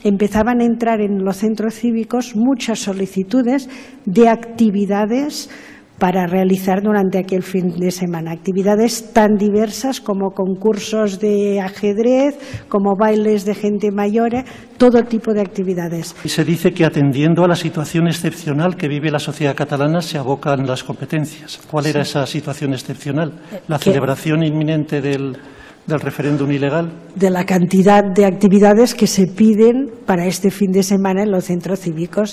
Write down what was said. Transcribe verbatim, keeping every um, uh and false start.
empezaban a entrar en los centros cívicos muchas solicitudes de actividades para realizar durante aquel fin de semana. Actividades tan diversas como concursos de ajedrez, como bailes de gente mayor, todo tipo de actividades. Y se dice que atendiendo a la situación excepcional que vive la sociedad catalana se abocan las competencias. ¿Cuál era sí. esa situación excepcional? ¿La ¿Qué? celebración inminente del, del referéndum ilegal? De la cantidad de actividades que se piden para este fin de semana en los centros cívicos.